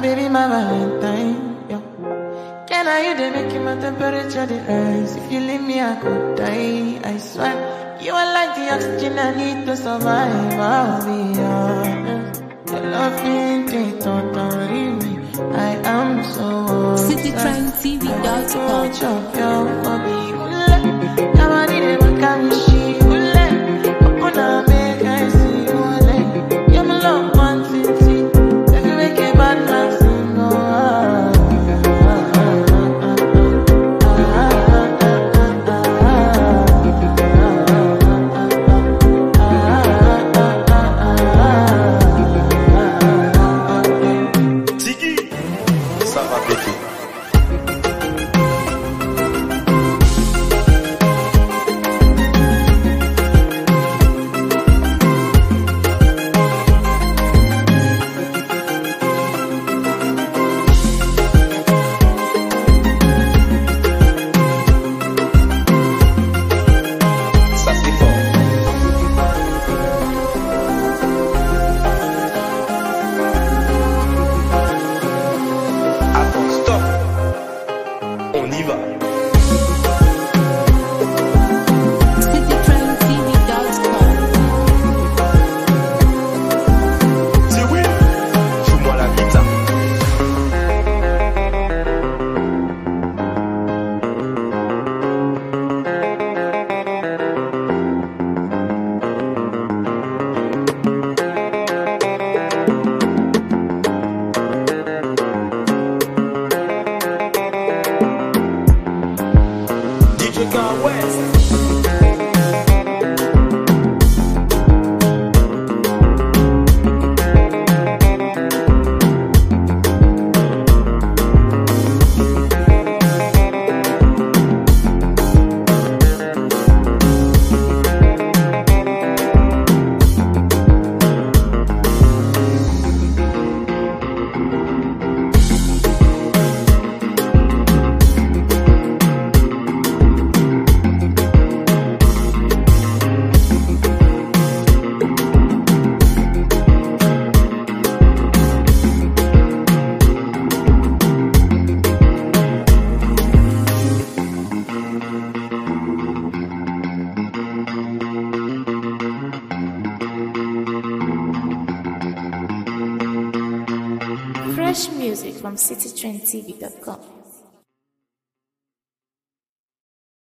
baby, my Valentine. Yo. Can I you they make my temperature the rise? If you leave me, I could die. I swear, you are like the oxygen I need to survive. I'll be honest. Your love ain't don't leave me. I am so CityTrendTV.com. Fresh music from CityTrendTV.com.